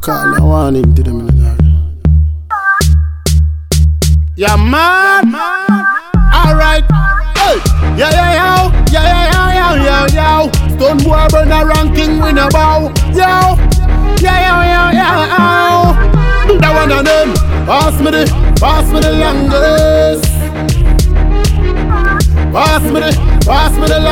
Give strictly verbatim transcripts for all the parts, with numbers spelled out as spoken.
call a warning to them in the dark. Yeah, man. Alright. Hey. Yeah, yeah, yo. Yeah, yeah, yeah, yeah, yeah, yo. Stone boy burn a ranking win a bow. Yo. Yeah, yeah, yeah, yeah, yo. That one of them. Pass me the, pass me the longest. Pass me the, pass me the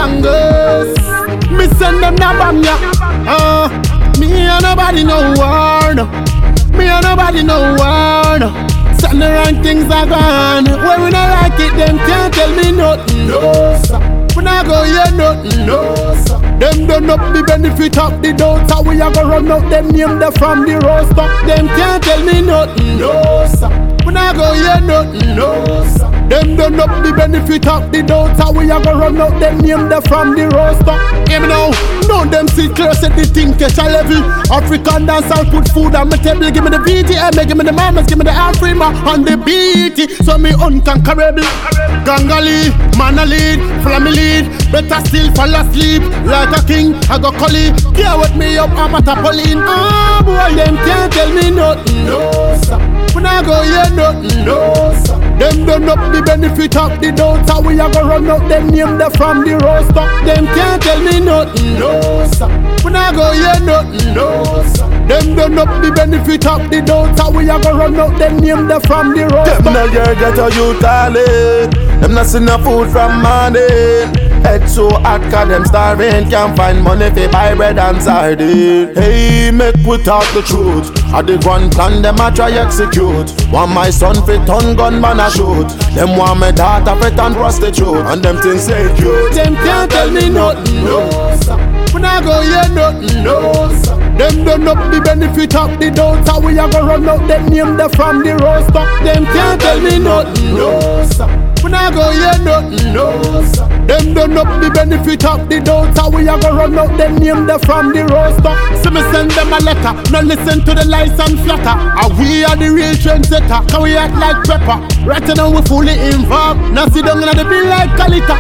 longest. Me send them na bam ya. Uh, me and nobody know war no. Me and nobody know war no. Send the wrong things are gone. When we not like it, them can't tell me nothing. No sir. When I go hear nothing. No sir. Them done up the benefit of the doubt. How we a go run out them name them from the roster. Them can't tell me nothing. No sir. When I go hear nothing. No sir. Them done up the benefit of the doubt. How we a go run out them name them from the roster. Hear me now. Know them sit close at the thing catch a level. African dance I'll put food on my table. Give me the B T M, give me the mamas, give me the Afrima on the beat. So me unconquerable. Gangali, Manalid, Flamilid. Better still fall asleep like a king. I go collie. Care with me up, I'm at a Pauline. Ah, boy, them can't tell me nothing. No, sir. When I go hear nothing. No, sir. Them done up the benefit of the doubt. How we a go run out them name them from the roster. Them can't tell me nothing. No, sir. When I go hear nothing. No, sir. Them done up the benefit of the doubt. How we a go run out them name them from the roster. Them no hear get a youth talent. Them not see no food from morning. Head so hot cause them starving. Can't find money to buy bread and sardine. Hey, make we talk the truth. I the one plan them a try execute. Want my son fit on gunman a shoot. Them want my daughter fit on prostitute. And them things say cute. Them can't tell me nothing. No, sir. When I go hear nothing. No, sir. Them done up the benefit of the doubt. How we a go run out them name them from the roster. Them can't tell me nothing. No, sir. When I go hear nothing. No, sir. Them done up the benefit of the doubt. How we a go run out them name them from the roster. So me send them a letter. Now listen to the lies and flatter. And we are the real trendsetter. Can we act like pepper? Right now we fully involved. Now sit down and the bill like Kalita.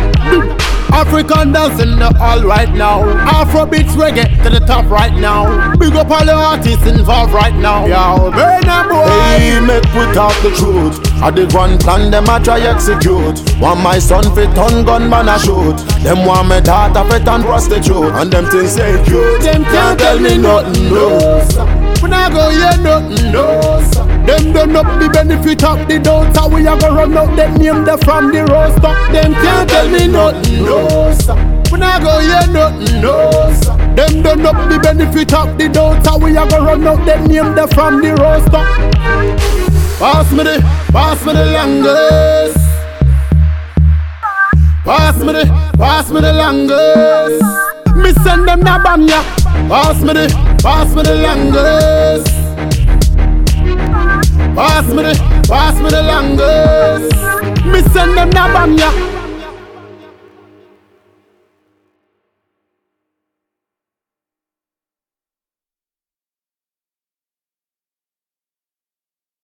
African dancing the all right now. Afrobeats reggae to the top right now. Big up all the artists involved right now. Yo, burn up boy. Hey, make we talk the truth. I the one plan them a try execute. Want my son fit on gunman a shoot. Them want my daughter fit on prostitute. And them things say cute. Them can't tell me nothing. No, sir. When I go hear nothing. No, sir. Them done up the benefit of the doubt. How we a go run out them name them from the roster. Them can't tell me nothing. No, sir. When I go hear nothing. No, sir. Them done up the benefit of the doubt. How we a go run out them name them from the roster. Pass me the, pass me the longest. Pass me the, pass me the longest. Me send them na bam ya. Pass me the, pass me the longest. Pass me the, pass me the longest. Me send them na bam ya.